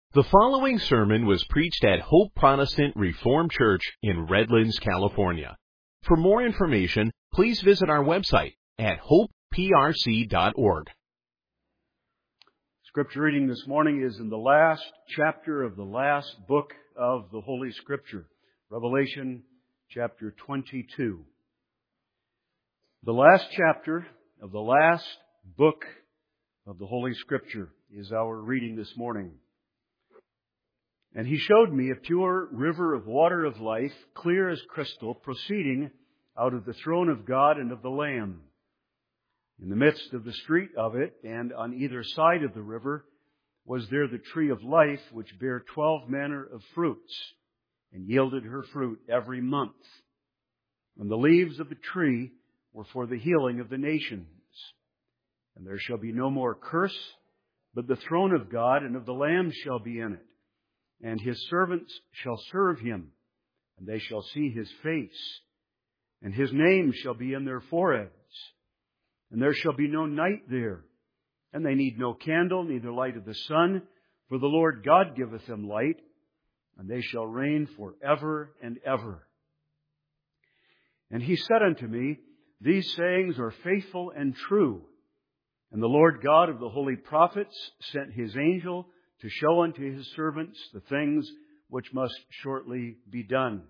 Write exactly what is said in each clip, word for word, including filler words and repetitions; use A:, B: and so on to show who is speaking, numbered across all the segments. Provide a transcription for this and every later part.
A: The following sermon was preached at Hope Protestant Reformed Church in Redlands, California. For more information, please visit our website at hope p r c dot org.
B: Scripture reading this morning is in the last chapter of the last book of the Holy Scripture, Revelation chapter twenty-two. The last chapter of the last book of the Holy Scripture is our reading this morning. And he showed me a pure river of water of life, clear as crystal, proceeding out of the throne of God and of the Lamb. In the midst of the street of it, and on either side of the river, was there the tree of life, which bare twelve manner of fruits, and yielded her fruit every month. And the leaves of the tree were for the healing of the nations. And there shall be no more curse, but the throne of God and of the Lamb shall be in it. And His servants shall serve Him, and they shall see His face, and His name shall be in their foreheads. And there shall be no night there, and they need no candle, neither light of the sun, for the Lord God giveth them light, and they shall reign for ever and ever. And He said unto me, These sayings are faithful and true. And the Lord God of the holy prophets sent His angel to show unto His servants the things which must shortly be done.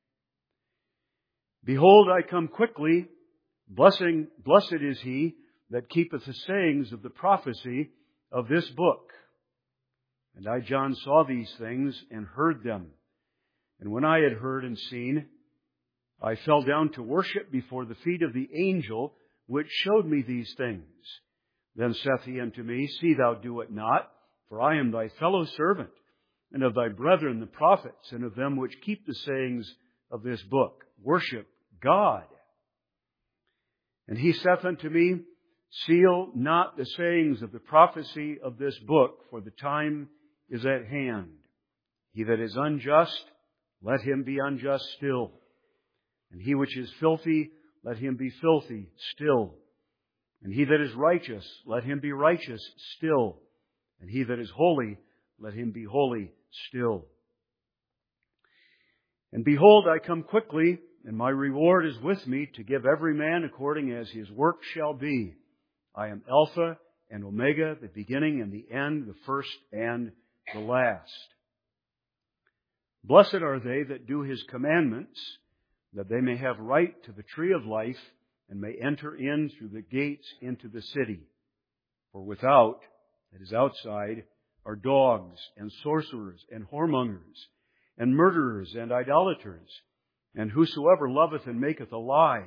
B: Behold, I come quickly. Blessing, blessed is he that keepeth the sayings of the prophecy of this book. And I, John, saw these things and heard them. And when I had heard and seen, I fell down to worship before the feet of the angel which showed me these things. Then saith he unto me, See thou do it not, for I am thy fellow servant, and of thy brethren the prophets, and of them which keep the sayings of this book. Worship God. And he saith unto me, Seal not the sayings of the prophecy of this book, for the time is at hand. He that is unjust, let him be unjust still. And he which is filthy, let him be filthy still. And he that is righteous, let him be righteous still. And he that is holy, let him be holy still. And behold, I come quickly, and my reward is with me to give every man according as his work shall be. I am Alpha and Omega, the beginning and the end, the first and the last. Blessed are they that do His commandments, that they may have right to the tree of life, and may enter in through the gates into the city. For without, that is outside, are dogs and sorcerers and whoremongers and murderers and idolaters, and whosoever loveth and maketh a lie.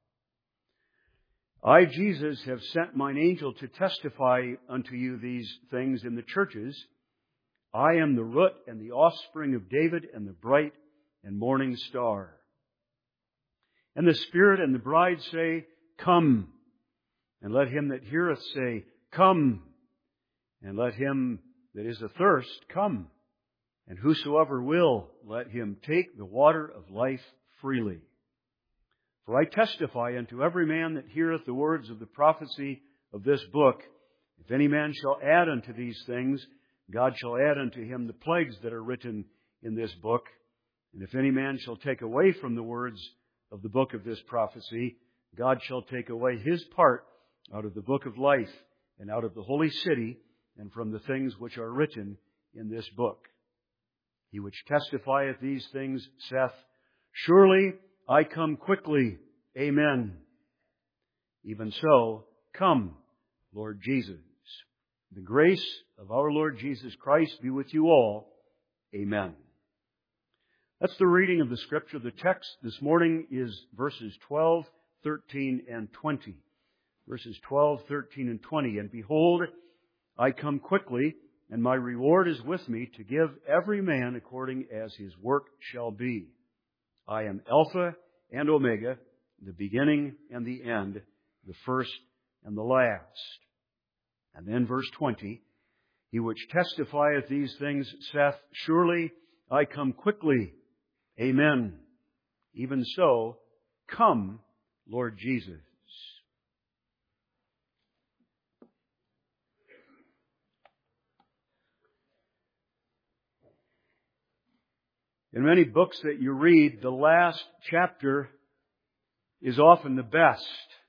B: I, Jesus, have sent mine angel to testify unto you these things in the churches. I am the root and the offspring of David and the bright and morning star. And the Spirit and the bride say, Come. And let him that heareth say, Come. And let him that is athirst come. And whosoever will, let him take the water of life freely. For I testify unto every man that heareth the words of the prophecy of this book, if any man shall add unto these things, God shall add unto him the plagues that are written in this book. And if any man shall take away from the words of the book of this prophecy, God shall take away his part out of the book of life, and out of the holy city, and from the things which are written in this book. He which testifieth these things saith, Surely I come quickly. Amen. Even so, come, Lord Jesus. The grace of our Lord Jesus Christ be with you all. Amen. That's the reading of the Scripture. The text this morning is verses twelve, thirteen, and twenty. Verses twelve, thirteen, and twenty. And behold, I come quickly, and my reward is with me to give every man according as his work shall be. I am Alpha and Omega, the beginning and the end, the first and the last. And then verse twenty, He which testifieth these things saith, Surely I come quickly. Amen. Even so, come, Lord Jesus. In many books that you read, the last chapter is often the best.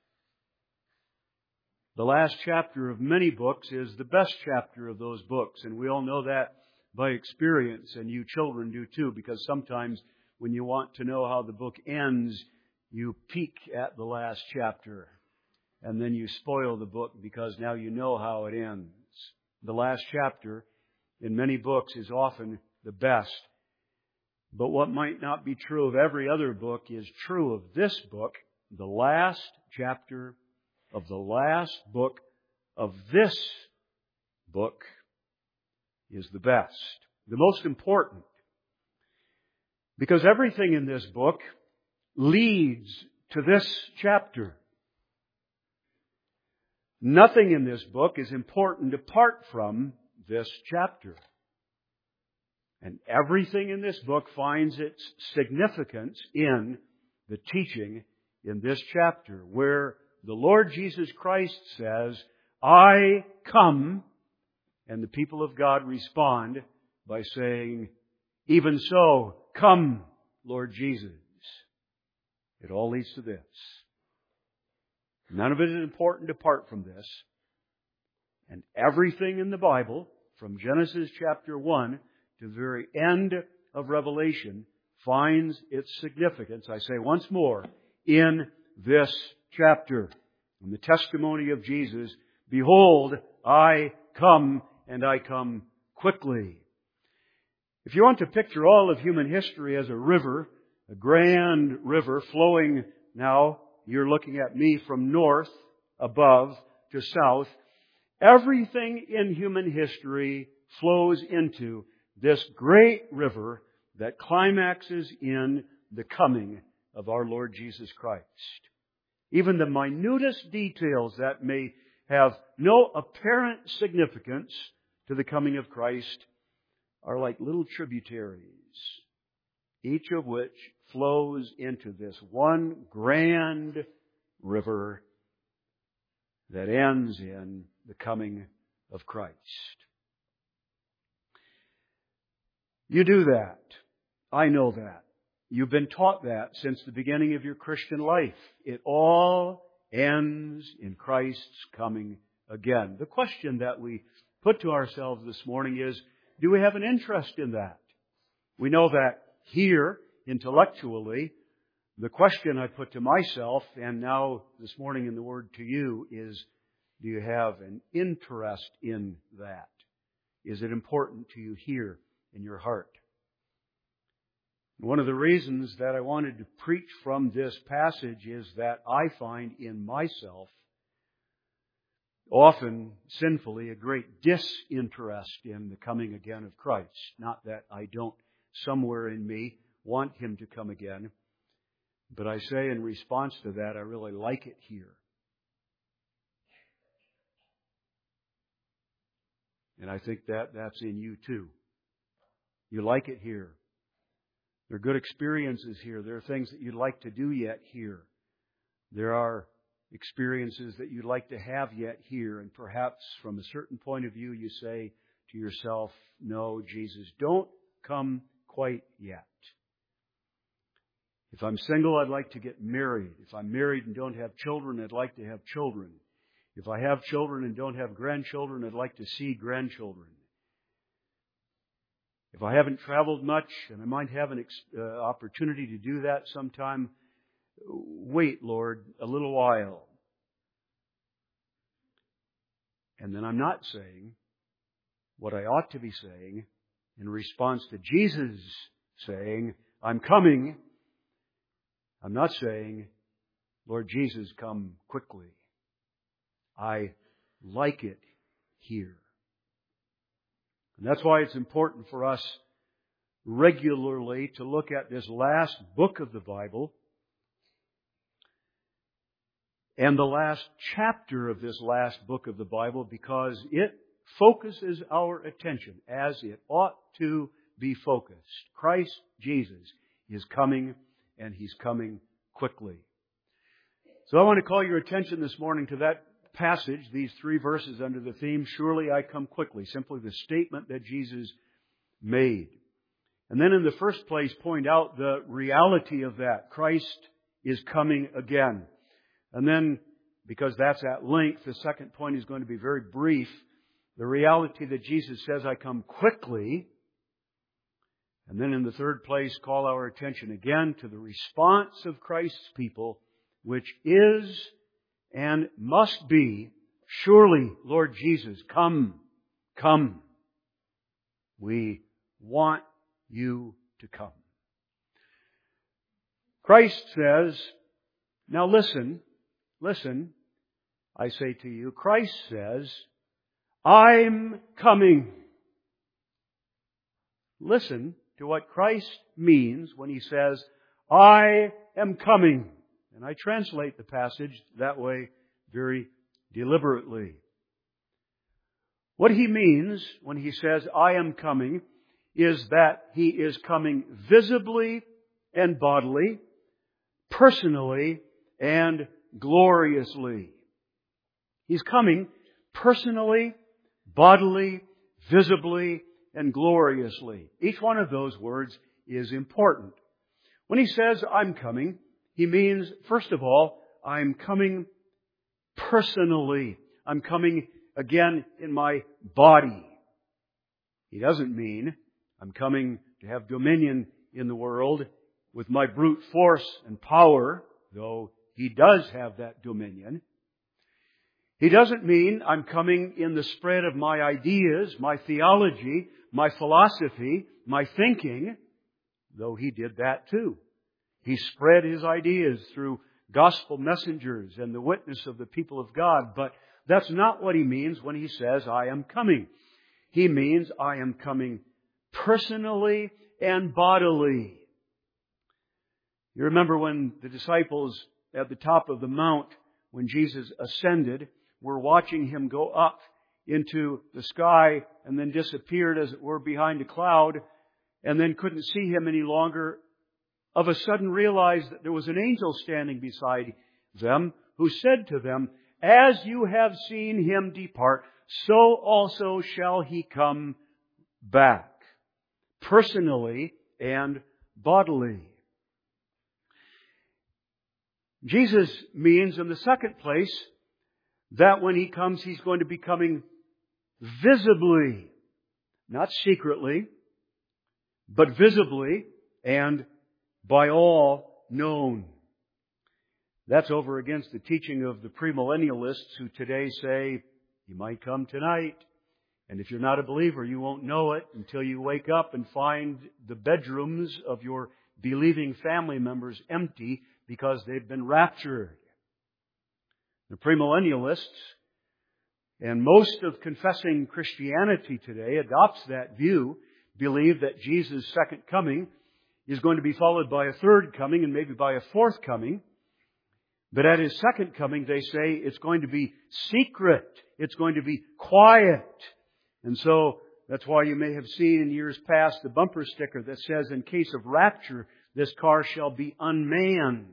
B: The last chapter of many books is the best chapter of those books, and we all know that by experience, and you children do too, because sometimes when you want to know how the book ends, you peek at the last chapter, and then you spoil the book because now you know how it ends. The last chapter in many books is often the best. But what might not be true of every other book is true of this book. The last chapter of the last book of this book is the best, the most important. Because everything in this book leads to this chapter. Nothing in this book is important apart from this chapter. And everything in this book finds its significance in the teaching in this chapter, where the Lord Jesus Christ says, I come, and the people of God respond by saying, even so, come, Lord Jesus. It all leads to this. None of it is important apart from this. And everything in the Bible, from Genesis chapter one to the very end of Revelation, finds its significance, I say once more, in this chapter. In the testimony of Jesus, behold, I come, and I come quickly. If you want to picture all of human history as a river, a grand river flowing now, you're looking at me from north, above, to south. Everything in human history flows into this great river that climaxes in the coming of our Lord Jesus Christ. Even the minutest details that may have no apparent significance to the coming of Christ are like little tributaries, each of which flows into this one grand river that ends in the coming of Christ. You do that. I know that. You've been taught that since the beginning of your Christian life. It all ends in Christ's coming again. The question that we put to ourselves this morning is, do we have an interest in that? We know that here, intellectually, the question I put to myself, and now this morning in the Word to you, is, do you have an interest in that? Is it important to you here in your heart? One of the reasons that I wanted to preach from this passage is that I find in myself, often sinfully, a great disinterest in the coming again of Christ. Not that I don't somewhere in me want Him to come again, but I say in response to that, I really like it here. And I think that that's in you too. You like it here. There are good experiences here. There are things that you'd like to do yet here. There are experiences that you'd like to have yet here. And perhaps from a certain point of view, you say to yourself, no, Jesus, don't come quite yet. If I'm single, I'd like to get married. If I'm married and don't have children, I'd like to have children. If I have children and don't have grandchildren, I'd like to see grandchildren. If I haven't traveled much, and I might have an ex- uh, opportunity to do that sometime, wait, Lord, a little while. And then I'm not saying what I ought to be saying in response to Jesus saying, I'm coming. I'm not saying, Lord Jesus, come quickly. I like it here. And that's why it's important for us regularly to look at this last book of the Bible and the last chapter of this last book of the Bible, because it focuses our attention as it ought to be focused. Christ Jesus is coming, and He's coming quickly. So I want to call your attention this morning to that passage, these three verses under the theme, surely I come quickly. Simply the statement that Jesus made. And then in the first place, point out the reality of that. Christ is coming again. And then, because that's at length, the second point is going to be very brief. The reality that Jesus says, I come quickly. And then in the third place, call our attention again to the response of Christ's people, which is and must be, surely, Lord Jesus, come, come. We want you to come. Christ says, now listen, listen, I say to you, Christ says, I'm coming. Listen to what Christ means when He says, I am coming. And I translate the passage that way very deliberately. What He means when He says, I am coming, is that He is coming visibly and bodily, personally and gloriously. He's coming personally, bodily, visibly, and gloriously. Each one of those words is important. When He says, I'm coming, He means, first of all, I'm coming personally. I'm coming again in my body. He doesn't mean I'm coming to have dominion in the world with my brute force and power, though He does have that dominion. He doesn't mean I'm coming in the spread of my ideas, my theology, my philosophy, my thinking, though He did that too. He spread His ideas through gospel messengers and the witness of the people of God. But that's not what He means when He says, I am coming. He means I am coming personally and bodily. You remember when the disciples at the top of the mount, when Jesus ascended, were watching Him go up into the sky and then disappeared, as it were, behind a cloud, and then couldn't see Him any longer, of a sudden realized that there was an angel standing beside them who said to them, as you have seen Him depart, so also shall He come back, personally and bodily. Jesus means, in the second place, that when He comes, He's going to be coming visibly, not secretly, but visibly and by all known. That's over against the teaching of the premillennialists who today say, He might come tonight. And if you're not a believer, you won't know it until you wake up and find the bedrooms of your believing family members empty because they've been raptured. The premillennialists, and most of confessing Christianity today adopts that view, believe that Jesus' second coming is going to be followed by a third coming and maybe by a fourth coming. But at His second coming, they say it's going to be secret. It's going to be quiet. And so that's why you may have seen in years past the bumper sticker that says, in case of rapture, this car shall be unmanned.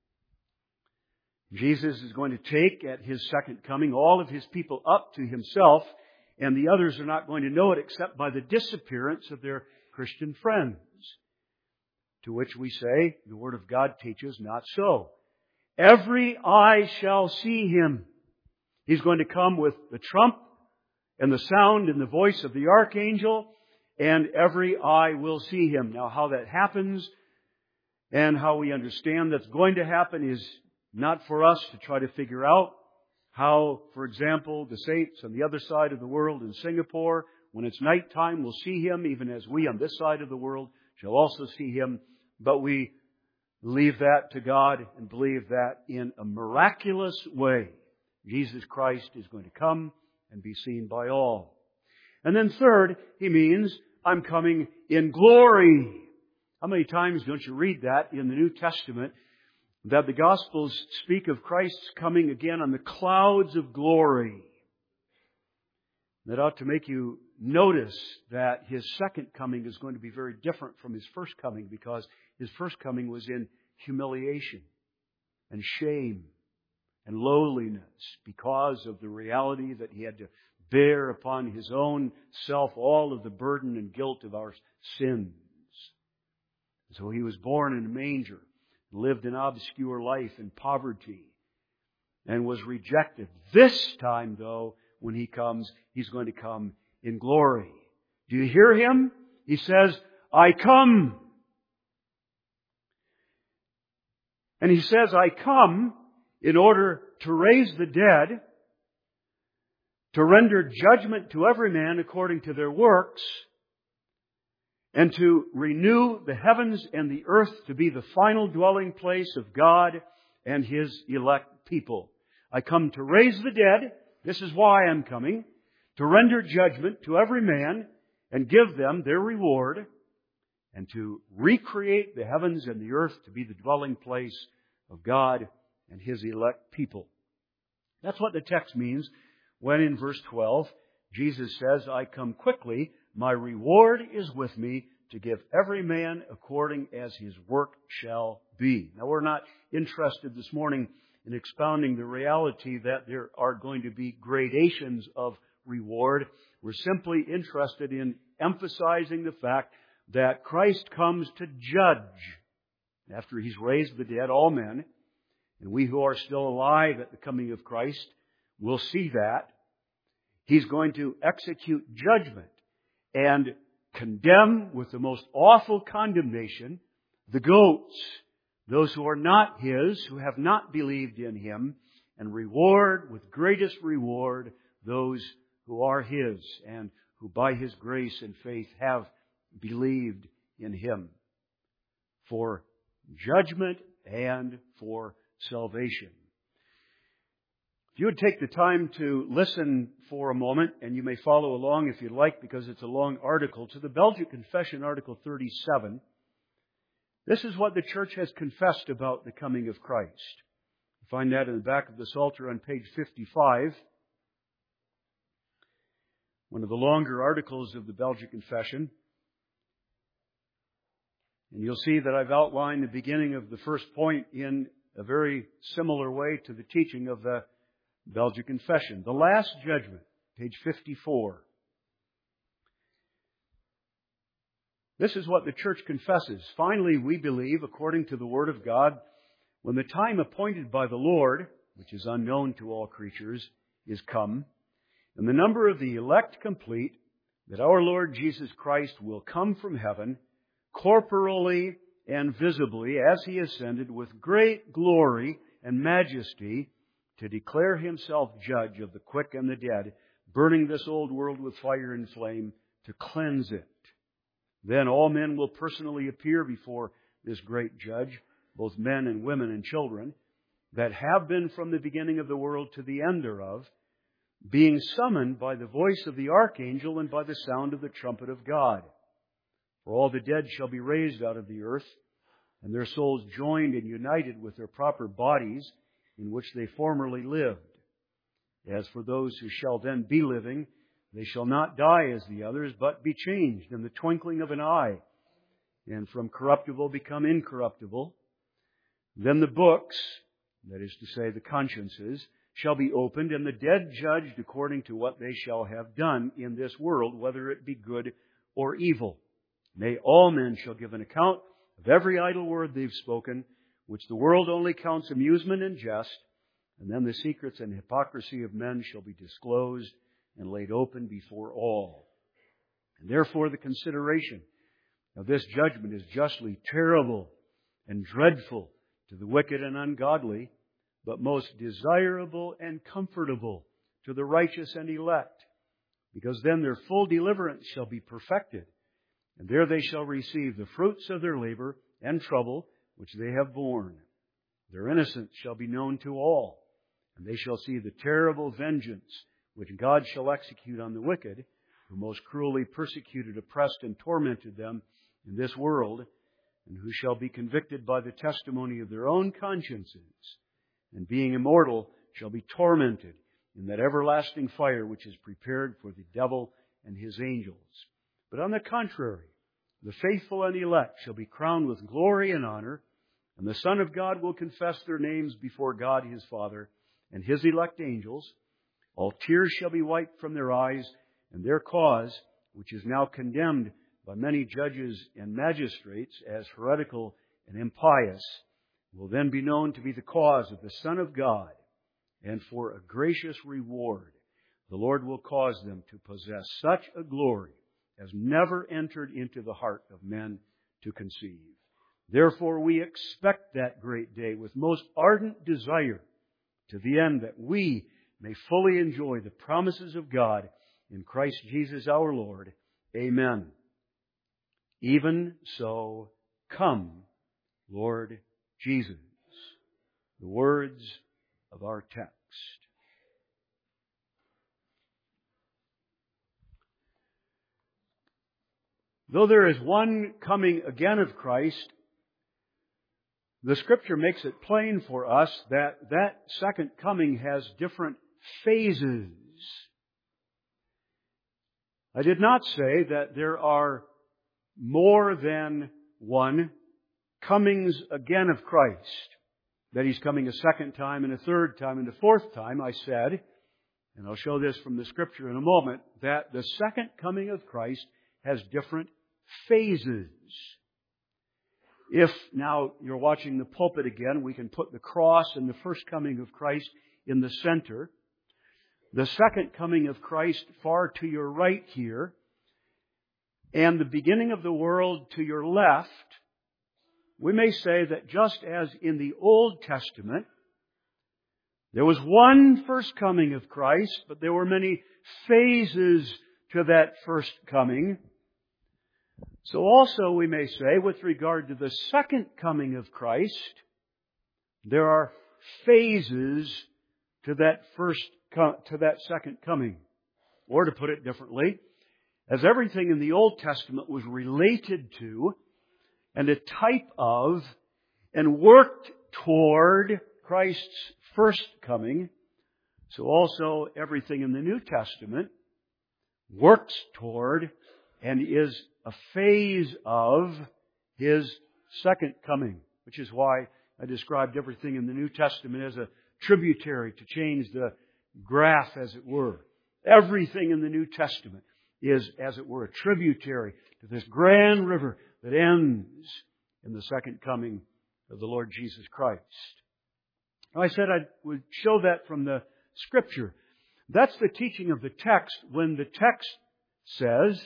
B: Jesus is going to take at His second coming all of His people up to Himself, and the others are not going to know it except by the disappearance of their Christian friends. To which we say, the Word of God teaches, not so. Every eye shall see Him. He's going to come with the trump and the sound and the voice of the archangel, and every eye will see Him. Now, how that happens and how we understand that's going to happen is not for us to try to figure out. How, for example, the saints on the other side of the world in Singapore, when it's nighttime, will see Him, even as we on this side of the world shall also see Him. But we leave that to God and believe that in a miraculous way, Jesus Christ is going to come and be seen by all. And then third, He means, I'm coming in glory. How many times don't you read that in the New Testament, that the Gospels speak of Christ's coming again on the clouds of glory? That ought to make you notice that His second coming is going to be very different from His first coming, because His first coming was in humiliation and shame and lowliness because of the reality that He had to bear upon His own self all of the burden and guilt of our sins. So He was born in a manger, lived an obscure life in poverty, and was rejected. This time, though, when He comes, He's going to come in glory. Do you hear Him? He says, I come. And He says, I come in order to raise the dead, to render judgment to every man according to their works, and to renew the heavens and the earth to be the final dwelling place of God and His elect people. I come to raise the dead. This is why I'm coming. To render judgment to every man and give them their reward, and to recreate the heavens and the earth to be the dwelling place of God and His elect people. That's what the text means when in verse twelve, Jesus says, I come quickly, my reward is with me to give every man according as his work shall be. Now, we're not interested this morning in expounding the reality that there are going to be gradations of reward. We're simply interested in emphasizing the fact that Christ comes to judge. After He's raised the dead, all men, and we who are still alive at the coming of Christ will see that. He's going to execute judgment and condemn with the most awful condemnation the goats, those who are not His, who have not believed in Him, and reward with greatest reward those who are His and who by His grace and faith have believed in Him for judgment and for salvation. If you would take the time to listen for a moment, and you may follow along if you'd like, because it's a long article, to the Belgic Confession, Article thirty-seven. This is what the Church has confessed about the coming of Christ. You find that in the back of the Psalter on page fifty-five. One of the longer articles of the Belgic Confession. And you'll see that I've outlined the beginning of the first point in a very similar way to the teaching of the Belgic Confession. The Last Judgment, page fifty-four. This is what the Church confesses. Finally, we believe, according to the Word of God, when the time appointed by the Lord, which is unknown to all creatures, is come, and the number of the elect complete, that our Lord Jesus Christ will come from heaven, corporally and visibly, as He ascended with great glory and majesty, to declare Himself judge of the quick and the dead, burning this old world with fire and flame to cleanse it. Then all men will personally appear before this great judge, both men and women and children, that have been from the beginning of the world to the end thereof, being summoned by the voice of the archangel and by the sound of the trumpet of God. For all the dead shall be raised out of the earth, and their souls joined and united with their proper bodies, in which they formerly lived. As for those who shall then be living, they shall not die as the others, but be changed in the twinkling of an eye, and from corruptible become incorruptible. Then the books, that is to say the consciences, shall be opened, and the dead judged according to what they shall have done in this world, whether it be good or evil. Nay, all men shall give an account of every idle word they've spoken, which the world only counts amusement and jest, and then the secrets and hypocrisy of men shall be disclosed and laid open before all. And therefore the consideration of this judgment is justly terrible and dreadful to the wicked and ungodly, but most desirable and comfortable to the righteous and elect, because then their full deliverance shall be perfected, and there they shall receive the fruits of their labor and trouble which they have borne. Their innocence shall be known to all, and they shall see the terrible vengeance which God shall execute on the wicked, who most cruelly persecuted, oppressed, and tormented them in this world, and who shall be convicted by the testimony of their own consciences, and being immortal shall be tormented in that everlasting fire which is prepared for the devil and his angels. But on the contrary, the faithful and elect shall be crowned with glory and honor, and the Son of God will confess their names before God His Father and His elect angels. All tears shall be wiped from their eyes, and their cause, which is now condemned by many judges and magistrates as heretical and impious, will then be known to be the cause of the Son of God, and for a gracious reward the Lord will cause them to possess such a glory as never entered into the heart of men to conceive. Therefore we expect that great day with most ardent desire, to the end that we may fully enjoy the promises of God in Christ Jesus our Lord. Amen. Even so, come, Lord Jesus. The words of our text. Though there is one coming again of Christ, the Scripture makes it plain for us that that second coming has different phases. I did not say that there are more than one comings again of Christ, that He's coming a second time and a third time and a fourth time. I said, and I'll show this from the Scripture in a moment, that the second coming of Christ has different phases. If now you're watching the pulpit again, we can put the cross and the first coming of Christ in the center. The second coming of Christ far to your right here, and the beginning of the world to your left. We may say that just as in the Old Testament, there was one first coming of Christ, but there were many phases to that first coming. So also we may say, with regard to the second coming of Christ, there are phases to that first, to that second coming. Or to put it differently, as everything in the Old Testament was related to and a type of and worked toward Christ's first coming, so also everything in the New Testament works toward and is a phase of His second coming, which is why I described everything in the New Testament as a tributary, to change the graph, as it were. Everything in the New Testament is, as it were, a tributary to this grand river that ends in the second coming of the Lord Jesus Christ. Now, I said I would show that from the Scripture. That's the teaching of the text when the text says,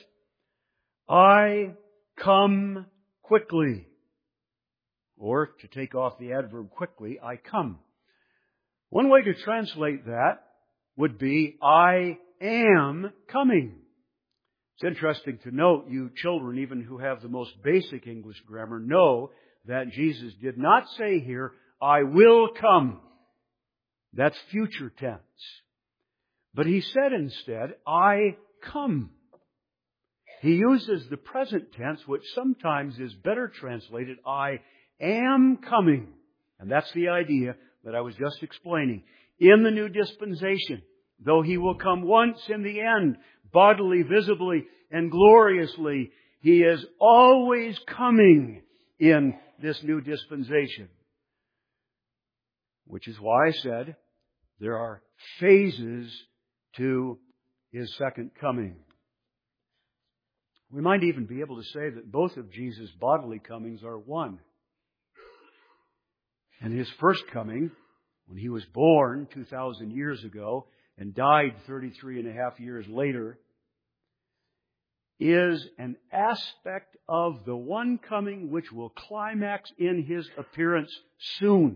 B: I come quickly. Or, to take off the adverb quickly, I come. One way to translate that would be, I am coming. It's interesting to note, you children, even who have the most basic English grammar, know that Jesus did not say here, I will come. That's future tense. But He said instead, I come. He uses the present tense, which sometimes is better translated, I am coming. And that's the idea that I was just explaining. In the new dispensation, though He will come once in the end, bodily, visibly, and gloriously, He is always coming in this new dispensation. Which is why I said there are phases to His second coming. We might even be able to say that both of Jesus' bodily comings are one. And His first coming, when He was born two thousand years ago and died thirty-three and a half years later, is an aspect of the one coming which will climax in His appearance soon.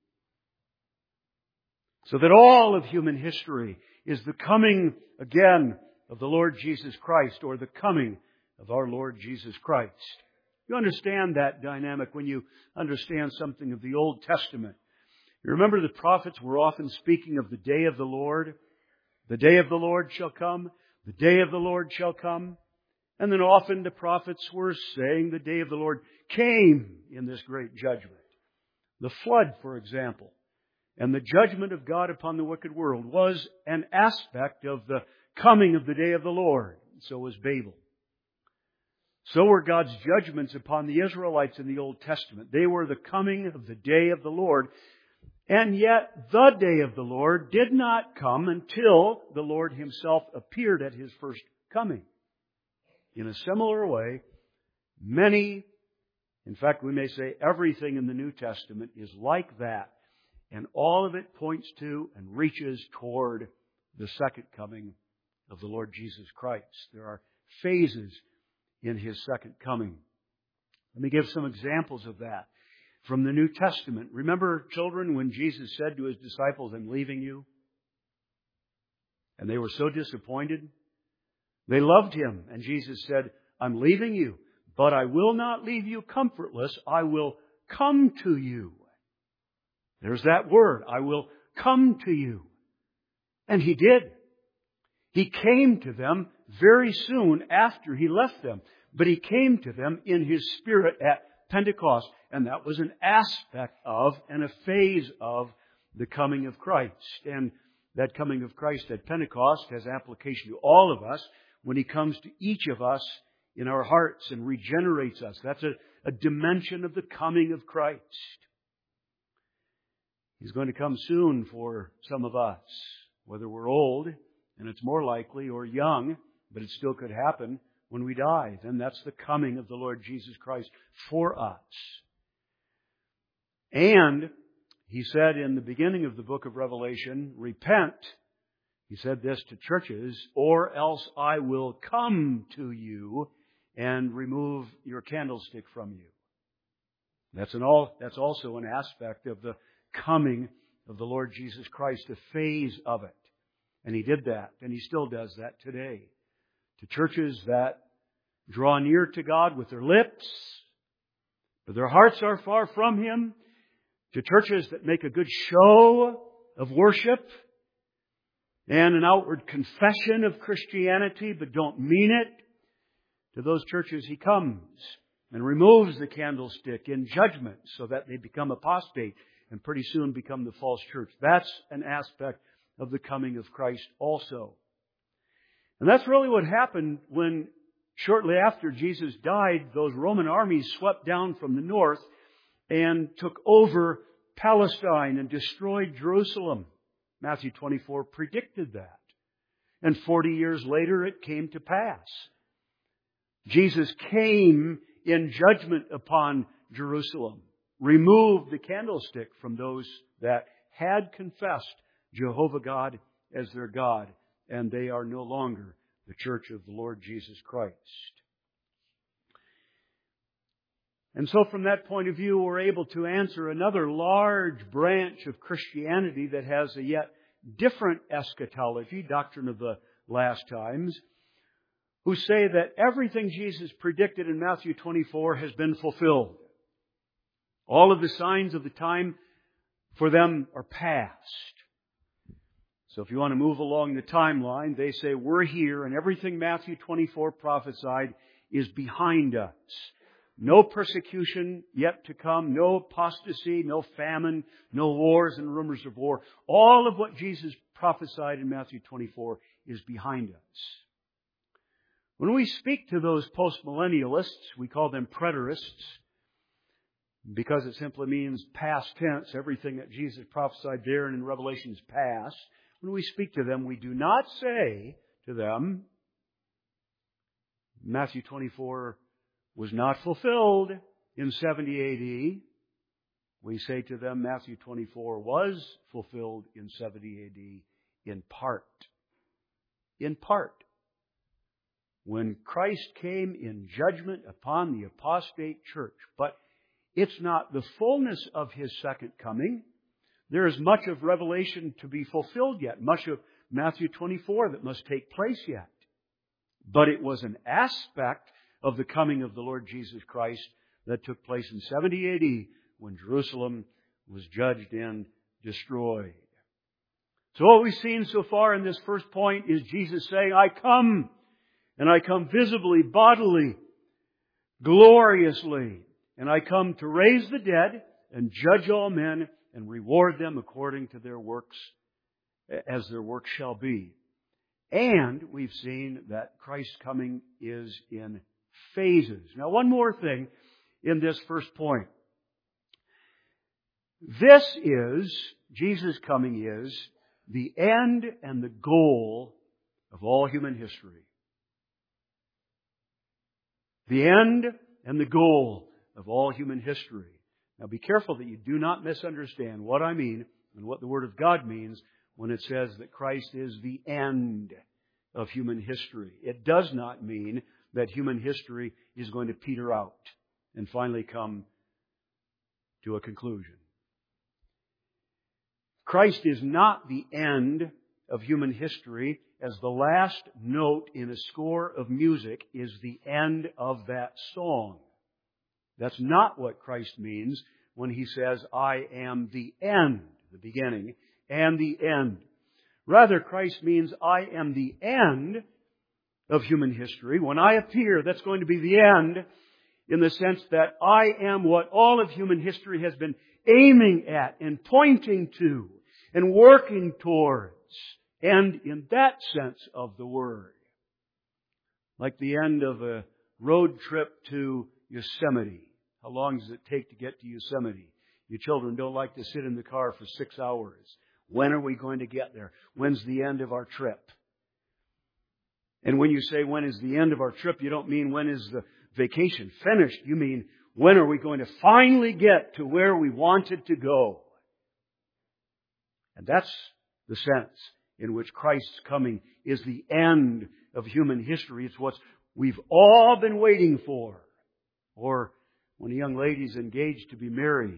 B: So that all of human history is the coming again of the Lord Jesus Christ, or the coming of our Lord Jesus Christ. You understand that dynamic when you understand something of the Old Testament. You remember the prophets were often speaking of the day of the Lord. The day of the Lord shall come. The day of the Lord shall come. And then often the prophets were saying the day of the Lord came in this great judgment. The flood, for example, and the judgment of God upon the wicked world was an aspect of the coming of the day of the Lord. So was Babel. So were God's judgments upon the Israelites in the Old Testament. They were the coming of the day of the Lord. And yet the day of the Lord did not come until the Lord Himself appeared at His first coming. In a similar way, Many, in fact, we may say everything in the New Testament is like that. And all of it points to and reaches toward the second coming of the Lord Jesus Christ. There are phases in His second coming. Let me give some examples of that from the New Testament. Remember, children, when Jesus said to His disciples, "I'm leaving you"? And they were so disappointed. They loved Him. And Jesus said, "I'm leaving you, but I will not leave you comfortless. I will come to you." There's that word. I will come to you. And He did. He came to them very soon after He left them. But He came to them in His Spirit at Pentecost. And that was an aspect of and a phase of the coming of Christ. And that coming of Christ at Pentecost has application to all of us when He comes to each of us in our hearts and regenerates us. That's a, a dimension of the coming of Christ. He's going to come soon for some of us, whether we're old, and it's more likely, or young, but it still could happen when we die. Then that's the coming of the Lord Jesus Christ for us. And He said in the beginning of the book of Revelation, "Repent," He said this to churches, "or else I will come to you and remove your candlestick from you." That's an all, that's also an aspect of the coming of the Lord Jesus Christ, a phase of it. And He did that, and He still does that today. To churches that draw near to God with their lips, but their hearts are far from Him. To churches that make a good show of worship and an outward confession of Christianity, but don't mean it. To those churches He comes and removes the candlestick in judgment so that they become apostate and pretty soon become the false church. That's an aspect of the coming of Christ also. And that's really what happened when, shortly after Jesus died, those Roman armies swept down from the north and took over Palestine and destroyed Jerusalem. Matthew twenty-four predicted that. And forty years later it came to pass. Jesus came in judgment upon Jerusalem, removed the candlestick from those that had confessed Jehovah God as their God, and they are no longer the church of the Lord Jesus Christ. And so from that point of view, we're able to answer another large branch of Christianity that has a yet different eschatology, doctrine of the last times, who say that everything Jesus predicted in Matthew twenty-four has been fulfilled. All of the signs of the time for them are past. So if you want to move along the timeline, they say we're here and everything Matthew twenty-four prophesied is behind us. No persecution yet to come, no apostasy, no famine, no wars and rumors of war. All of what Jesus prophesied in Matthew twenty-four is behind us. When we speak to those postmillennialists, we call them preterists, because it simply means past tense. Everything that Jesus prophesied there and in Revelation is past. When we speak to them, we do not say to them, Matthew twenty-four was not fulfilled in seventy A D. We say to them, Matthew twenty-four was fulfilled in seventy A D in part. In part. When Christ came in judgment upon the apostate church. But it's not the fullness of His second coming. There is much of Revelation to be fulfilled yet. Much of Matthew twenty-four that must take place yet. But it was an aspect of the coming of the Lord Jesus Christ that took place in seventy A D when Jerusalem was judged and destroyed. So what we've seen so far in this first point is Jesus saying, I come, and I come visibly, bodily, gloriously, and I come to raise the dead and judge all men and reward them according to their works, as their works shall be. And we've seen that Christ's coming is in phases. Now, one more thing in this first point. This is, Jesus' coming is, the end and the goal of all human history. The end and the goal of all human history. Now be careful that you do not misunderstand what I mean and what the Word of God means when it says that Christ is the end of human history. It does not mean that human history is going to peter out and finally come to a conclusion. Christ is not the end of human history, as the last note in a score of music is the end of that song. That's not what Christ means when He says, I am the end, the beginning, and the end. Rather, Christ means I am the end of human history. When I appear, that's going to be the end in the sense that I am what all of human history has been aiming at and pointing to and working towards. And in that sense of the word, like the end of a road trip to Yosemite. How long does it take to get to Yosemite? You children don't like to sit in the car for six hours. When are we going to get there? When's the end of our trip? And when you say when is the end of our trip, you don't mean when is the vacation finished. You mean when are we going to finally get to where we wanted to go? And that's the sense in which Christ's coming is the end of human history. It's what we've all been waiting for. Or when a young lady's engaged to be married,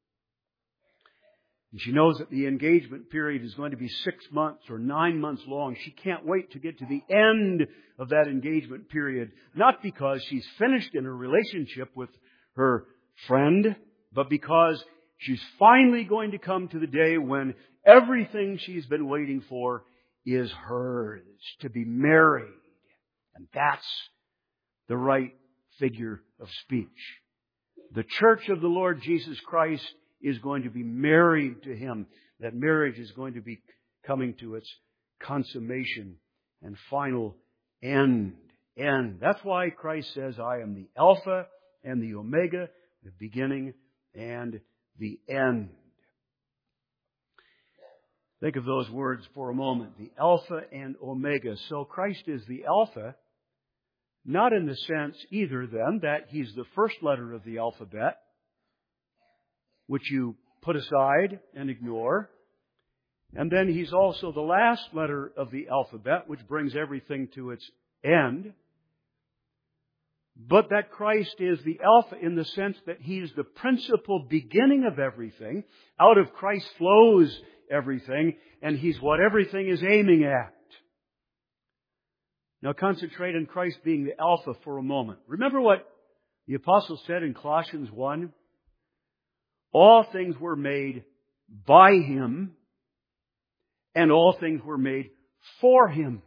B: and she knows that the engagement period is going to be six months or nine months long. She can't wait to get to the end of that engagement period. Not because she's finished in her relationship with her friend, but because she's finally going to come to the day when everything she's been waiting for is hers, to be married. And that's the right figure of speech. The church of the Lord Jesus Christ is going to be married to Him. That marriage is going to be coming to its consummation and final end. End. That's why Christ says, I am the Alpha and the Omega, the beginning and the end. Think of those words for a moment. The Alpha and Omega. So Christ is the Alpha, not in the sense either then that He's the first letter of the alphabet, which you put aside and ignore. And then He's also the last letter of the alphabet, which brings everything to its end. But that Christ is the Alpha in the sense that He's the principal beginning of everything. Out of Christ flows everything, and He's what everything is aiming at. Now concentrate on Christ being the Alpha for a moment. Remember what the Apostle said in Colossians one? All things were made by Him, and all things were made for Him.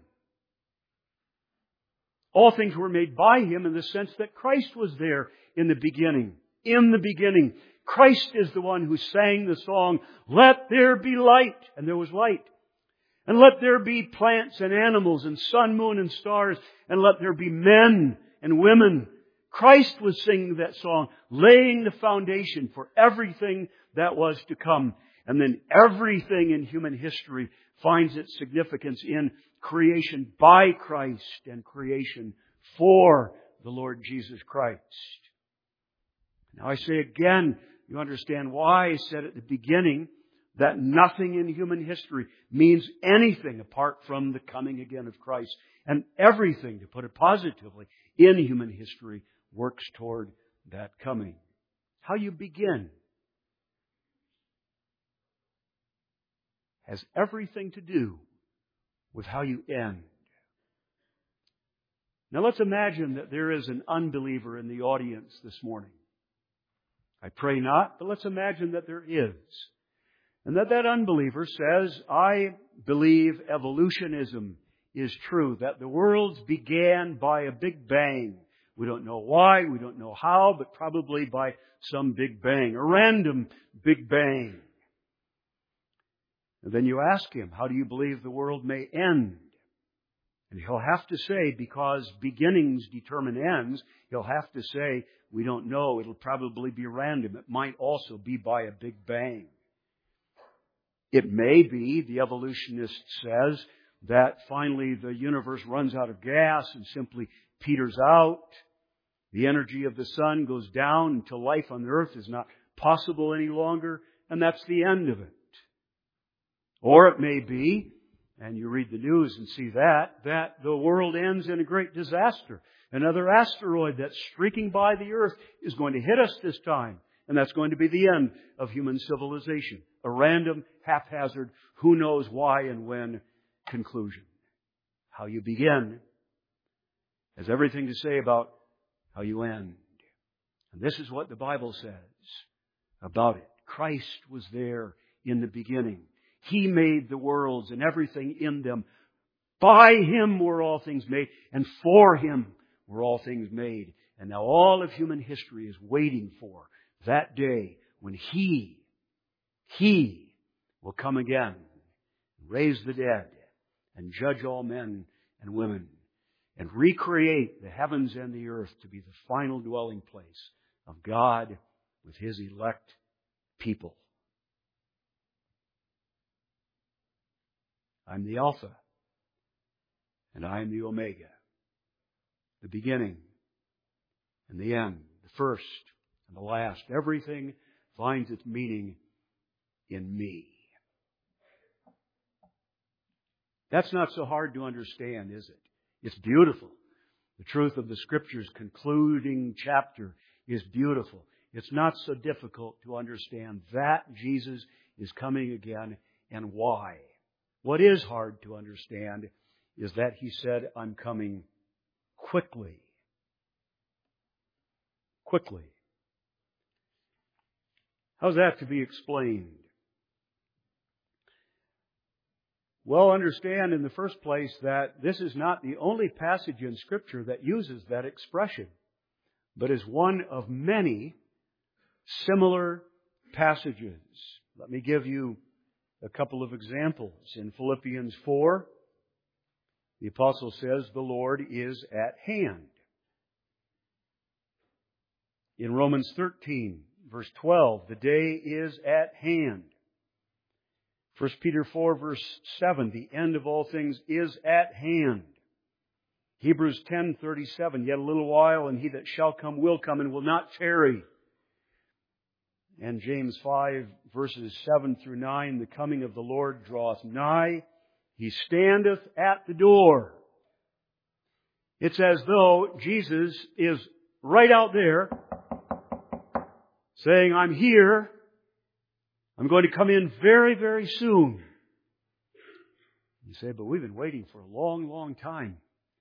B: All things were made by Him in the sense that Christ was there in the beginning. In the beginning. Christ is the one who sang the song, let there be light. And there was light. And let there be plants and animals and sun, moon and stars. And let there be men and women. Christ was singing that song, laying the foundation for everything that was to come. And then everything in human history finds its significance in creation by Christ and creation for the Lord Jesus Christ. Now I say again, you understand why I said at the beginning that nothing in human history means anything apart from the coming again of Christ. And everything, to put it positively, in human history works toward that coming. How you begin has everything to do with how you end. Now let's imagine that there is an unbeliever in the audience this morning. I pray not, but let's imagine that there is. And that that unbeliever says, I believe evolutionism is true, that the world began by a big bang. We don't know why, we don't know how, but probably by some big bang, a random big bang. And then you ask him, how do you believe the world may end? And he'll have to say, because beginnings determine ends, he'll have to say, we don't know. It'll probably be random. It might also be by a big bang. It may be, the evolutionist says, that finally the universe runs out of gas and simply peters out. The energy of the sun goes down until life on earth is not possible any longer, and that's the end of it. Or it may be, and you read the news and see that, that the world ends in a great disaster. Another asteroid that's streaking by the earth is going to hit us this time, and that's going to be the end of human civilization. A random, haphazard, who knows why and when conclusion. How you begin has everything to say about how you end. And this is what the Bible says about it. Christ was there in the beginning. He made the worlds and everything in them. By Him were all things made, and for Him were all things made. And now all of human history is waiting for that day when He, He will come again, raise the dead, and judge all men and women, and recreate the heavens and the earth to be the final dwelling place of God with His elect people. I'm the Alpha, and I am the Omega, the beginning and the end, the first and the last. Everything finds its meaning in me. That's not so hard to understand, is it? It's beautiful. The truth of the Scripture's concluding chapter is beautiful. It's not so difficult to understand that Jesus is coming again and why. What is hard to understand is that He said, I'm coming quickly. Quickly. How's that to be explained? Well, understand in the first place that this is not the only passage in Scripture that uses that expression, but is one of many similar passages. Let me give you a couple of examples. In Philippians four, the apostle says, the Lord is at hand. In Romans thirteen, verse twelve, the day is at hand. First Peter four, verse seven, the end of all things is at hand. Hebrews ten, thirty-seven, yet a little while, and He that shall come will come and will not tarry. And James five, verses seven through nine, the coming of the Lord draweth nigh. He standeth at the door. It's as though Jesus is right out there saying, I'm here. I'm going to come in very, very soon. You say, but we've been waiting for a long, long time.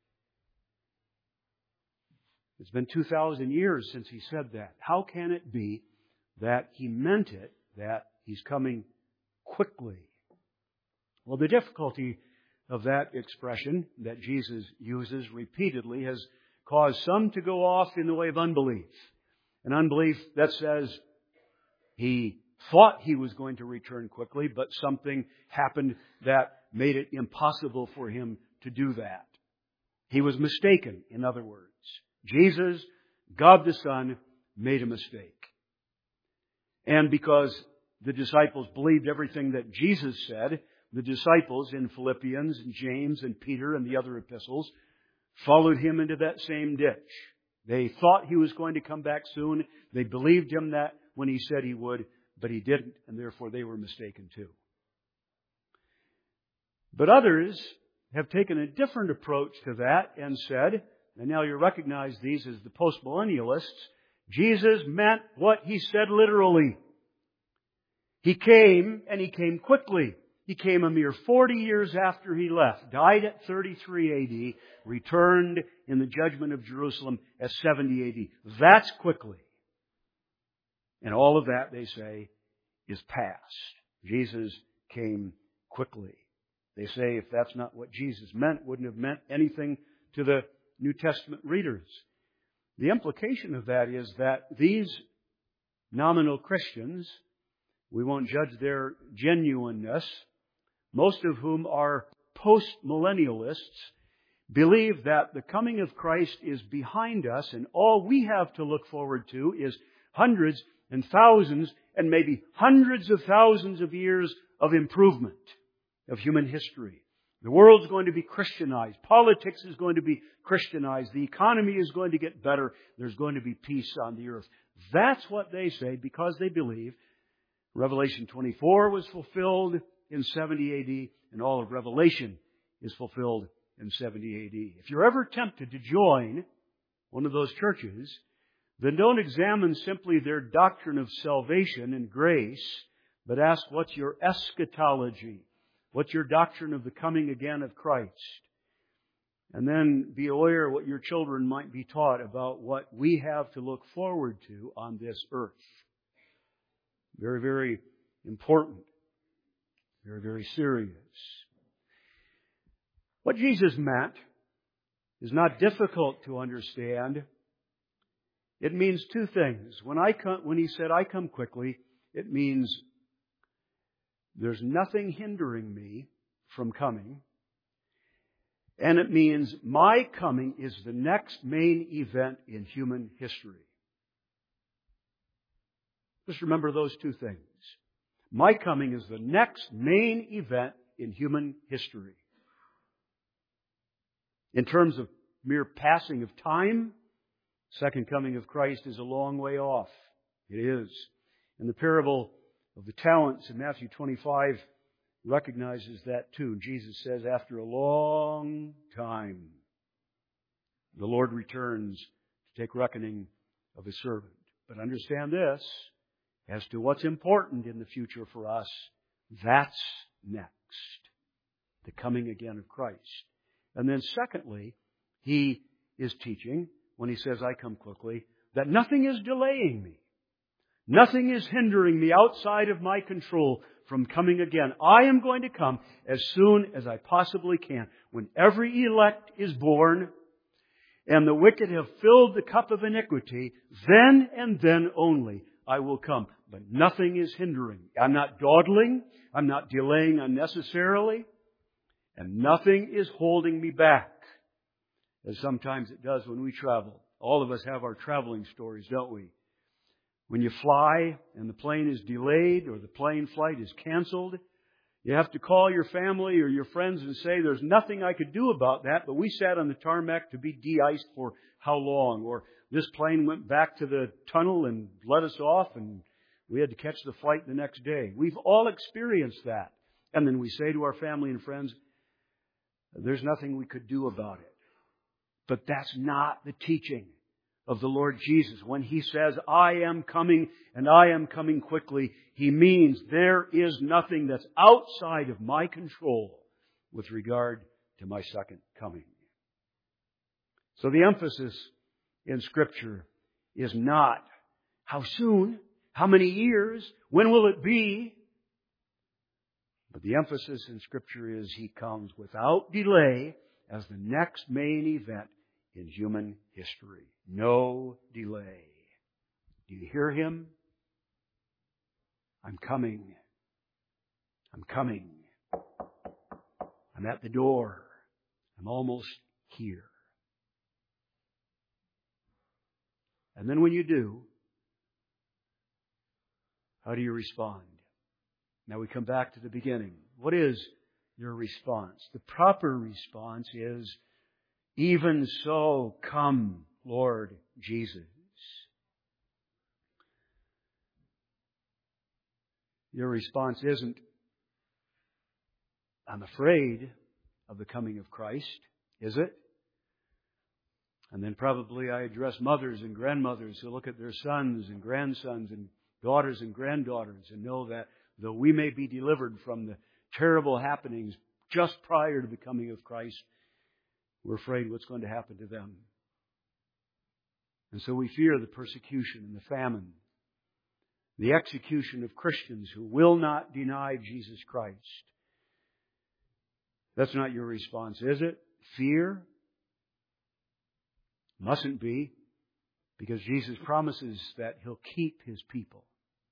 B: It's been two thousand years since He said that. How can it be that He meant it, that He's coming quickly? Well, the difficulty of that expression that Jesus uses repeatedly has caused some to go off in the way of unbelief. An unbelief that says He thought He was going to return quickly, but something happened that made it impossible for Him to do that. He was mistaken, in other words. Jesus, God the Son, made a mistake. And because the disciples believed everything that Jesus said, the disciples in Philippians and James and Peter and the other epistles followed Him into that same ditch. They thought He was going to come back soon. They believed Him that when He said He would, but He didn't, and therefore they were mistaken too. But others have taken a different approach to that and said, and now you recognize these as the postmillennialists, Jesus meant what He said literally. He came, and He came quickly. He came a mere forty years after He left, died at thirty-three A D, returned in the judgment of Jerusalem at seventy A D. That's quickly. And all of that, they say, is past. Jesus came quickly. They say if that's not what Jesus meant, wouldn't have meant anything to the New Testament readers. The implication of that is that these nominal Christians, we won't judge their genuineness, most of whom are post-millennialists, believe that the coming of Christ is behind us and all we have to look forward to is hundreds and thousands and maybe hundreds of thousands of years of improvement of human history. The world's going to be Christianized. Politics is going to be Christianized. The economy is going to get better. There's going to be peace on the earth. That's what they say because they believe Revelation twenty-four was fulfilled in seventy A D and all of Revelation is fulfilled in seventy A D. If you're ever tempted to join one of those churches, then don't examine simply their doctrine of salvation and grace, but ask what's your eschatology. What's your doctrine of the coming again of Christ? And then be aware what your children might be taught about what we have to look forward to on this earth. Very, very important. Very, very serious. What Jesus meant is not difficult to understand. It means two things. When I come, when He said, "I come quickly," it means there's nothing hindering me from coming. And it means my coming is the next main event in human history. Just remember those two things. My coming is the next main event in human history. In terms of mere passing of time, second coming of Christ is a long way off. It is. And the parable of the talents in Matthew twenty-five recognizes that too. Jesus says, after a long time, the Lord returns to take reckoning of His servant. But understand this, as to what's important in the future for us, that's next. The coming again of Christ. And then secondly, He is teaching, when He says, "I come quickly," that nothing is delaying me. Nothing is hindering me outside of my control from coming again. I am going to come as soon as I possibly can. When every elect is born and the wicked have filled the cup of iniquity, then and then only I will come. But nothing is hindering. I'm not dawdling. I'm not delaying unnecessarily. And nothing is holding me back, as sometimes it does when we travel. All of us have our traveling stories, don't we? When you fly and the plane is delayed or the plane flight is canceled, you have to call your family or your friends and say, "There's nothing I could do about that, but we sat on the tarmac to be de-iced for how long?" Or, "This plane went back to the tunnel and let us off and we had to catch the flight the next day." We've all experienced that. And then we say to our family and friends, "There's nothing we could do about it." But that's not the teaching of the Lord Jesus. When He says, "I am coming and I am coming quickly," He means there is nothing that's outside of my control with regard to my second coming. So the emphasis in Scripture is not how soon, how many years, when will it be? But the emphasis in Scripture is He comes without delay as the next main event in human history. No delay. Do you hear Him? I'm coming. I'm coming. I'm at the door. I'm almost here. And then when you do, how do you respond? Now we come back to the beginning. What is your response? The proper response is, "Even so, come, Lord Jesus." Your response isn't, "I'm afraid of the coming of Christ," is it? And then probably I address mothers and grandmothers who look at their sons and grandsons and daughters and granddaughters and know that though we may be delivered from the terrible happenings just prior to the coming of Christ, we're afraid what's going to happen to them. And so we fear the persecution and the famine, the execution of Christians who will not deny Jesus Christ. That's not your response, is it? Fear? Mustn't be, because Jesus promises that He'll keep His people.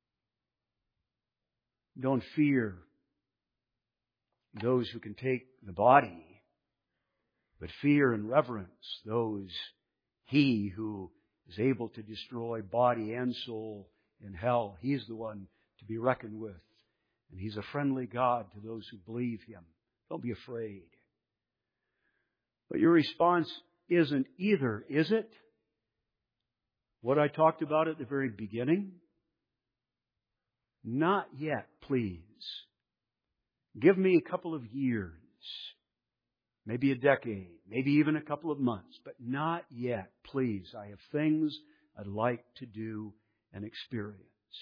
B: Don't fear those who can take the body, but fear and reverence those He who is able to destroy body and soul in hell. He's the one to be reckoned with. And He's a friendly God to those who believe Him. Don't be afraid. But your response isn't either, is it? What I talked about at the very beginning? Not yet, please. Give me a couple of years. Maybe a decade. Maybe even a couple of months. But not yet, please. I have things I'd like to do and experience.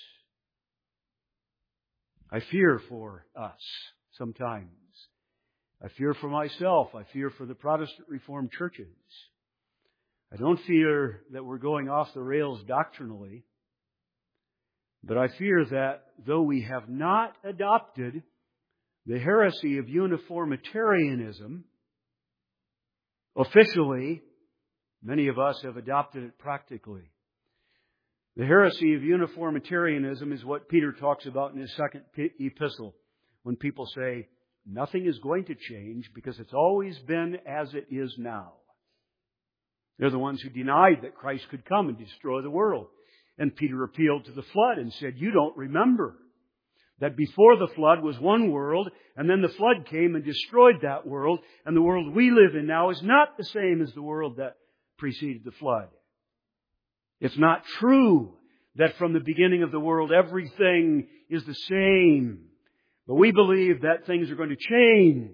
B: I fear for us sometimes. I fear for myself. I fear for the Protestant Reformed churches. I don't fear that we're going off the rails doctrinally, but I fear that though we have not adopted the heresy of uniformitarianism, officially, many of us have adopted it practically. The heresy of uniformitarianism is what Peter talks about in his second epistle, when people say, nothing is going to change because it's always been as it is now. They're the ones who denied that Christ could come and destroy the world. And Peter appealed to the flood and said, you don't remember that before the flood was one world, and then the flood came and destroyed that world, and the world we live in now is not the same as the world that preceded the flood. It's not true that from the beginning of the world everything is the same. But we believe that things are going to change.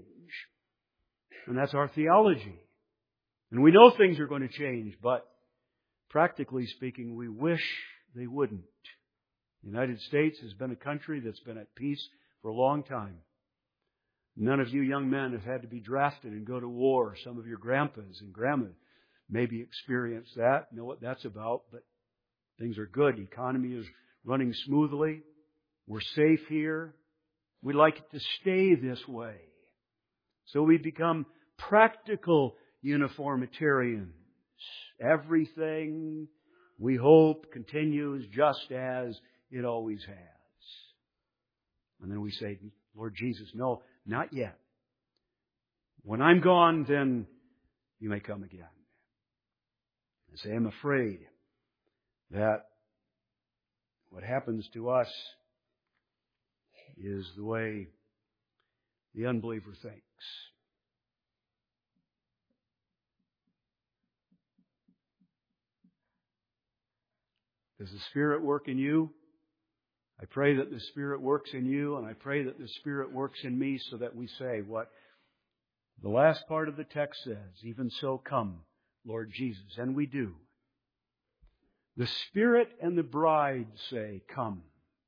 B: And that's our theology. And we know things are going to change, but practically speaking, we wish they wouldn't. The United States has been a country that's been at peace for a long time. None of you young men have had to be drafted and go to war. Some of your grandpas and grandmas maybe experienced that, know what that's about, but things are good. The economy is running smoothly. We're safe here. We like it to stay this way. So we become practical uniformitarians. Everything, we hope, continues just as it always has. And then we say, Lord Jesus, no, not yet. When I'm gone, then you may come again. I say, I'm afraid that what happens to us is the way the unbeliever thinks. Does the Spirit work in you? I pray that the Spirit works in you, and I pray that the Spirit works in me so that we say what the last part of the text says, even so come, Lord Jesus. And we do. The Spirit and the bride say, come.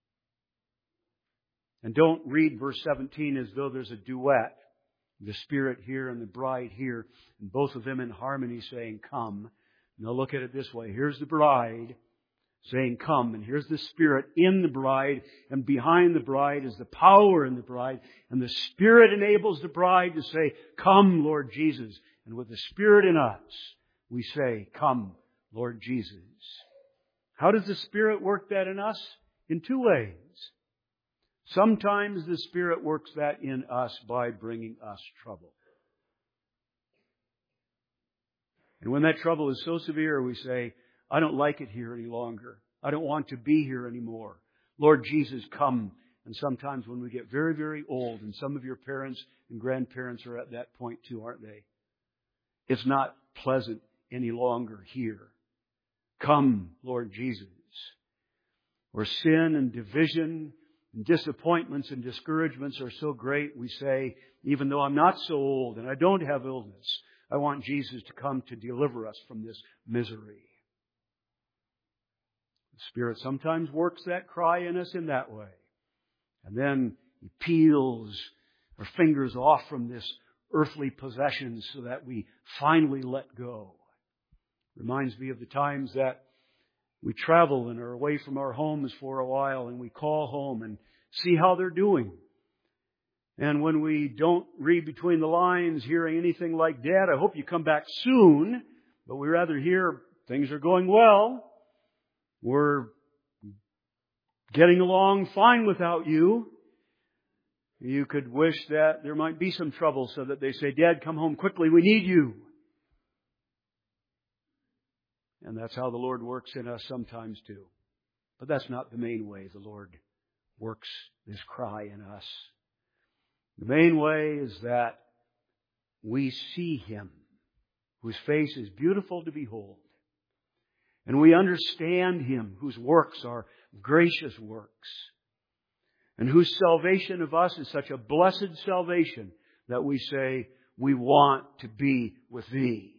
B: And don't read verse seventeen as though there's a duet. The Spirit here and the bride here, and both of them in harmony saying, come. Now look at it this way. Here's the bride saying, come. And here's the Spirit in the bride. And behind the bride is the power in the bride. And the Spirit enables the bride to say, come, Lord Jesus. And with the Spirit in us, we say, come, Lord Jesus. How does the Spirit work that in us? In two ways. Sometimes the Spirit works that in us by bringing us trouble. And when that trouble is so severe, we say, I don't like it here any longer. I don't want to be here anymore. Lord Jesus, come. And sometimes when we get very, very old, and some of your parents and grandparents are at that point too, aren't they? It's not pleasant any longer here. Come, Lord Jesus. Where sin and division and disappointments and discouragements are so great, we say, even though I'm not so old and I don't have illness, I want Jesus to come to deliver us from this misery. The Spirit sometimes works that cry in us in that way. And then He peels our fingers off from this earthly possessions so that we finally let go. Reminds me of the times that we travel and are away from our homes for a while and we call home and see how they're doing. And when we don't read between the lines hearing anything like, Dad, I hope you come back soon, but we rather hear things are going well. We're getting along fine without you. You could wish that there might be some trouble so that they say, Dad, come home quickly, we need you. And that's how the Lord works in us sometimes too. But that's not the main way the Lord works this cry in us. The main way is that we see Him whose face is beautiful to behold. And we understand Him whose works are gracious works, and whose salvation of us is such a blessed salvation that we say, we want to be with Thee.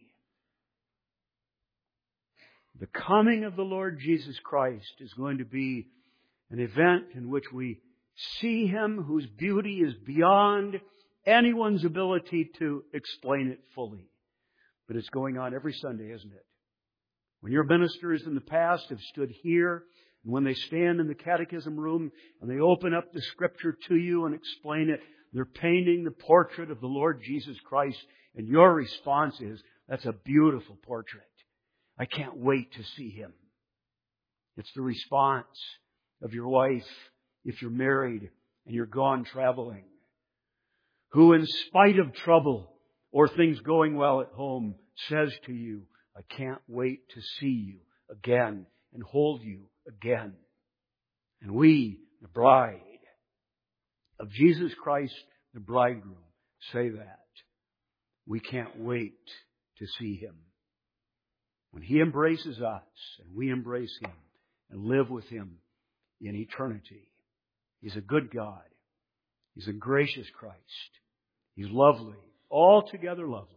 B: The coming of the Lord Jesus Christ is going to be an event in which we see Him whose beauty is beyond anyone's ability to explain it fully. But it's going on every Sunday, isn't it? When your ministers in the past have stood here, and when they stand in the catechism room and they open up the Scripture to you and explain it, they're painting the portrait of the Lord Jesus Christ, and your response is, that's a beautiful portrait. I can't wait to see Him. It's the response of your wife, if you're married and you're gone traveling, who in spite of trouble or things going well at home says to you, I can't wait to see you again and hold you again. And we, the bride of Jesus Christ, the bridegroom, say that. We can't wait to see Him. When He embraces us and we embrace Him and live with Him in eternity. He's a good God. He's a gracious Christ. He's lovely, altogether lovely.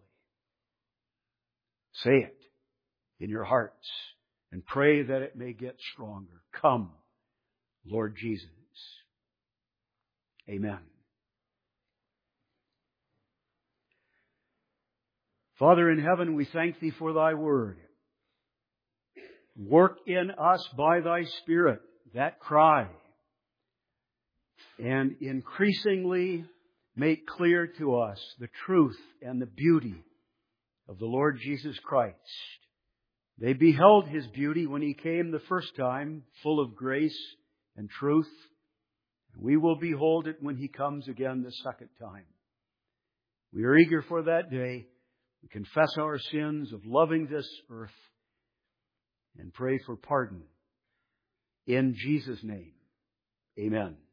B: Say it in your hearts and pray that it may get stronger. Come, Lord Jesus. Amen. Father in heaven, we thank Thee for Thy word. Work in us by Thy Spirit that cry, and increasingly make clear to us the truth and the beauty of the Lord Jesus Christ. They beheld His beauty when He came the first time, full of grace and truth. We will behold it when He comes again the second time. We are eager for that day. We confess our sins of loving this earth and pray for pardon. In Jesus' name, amen.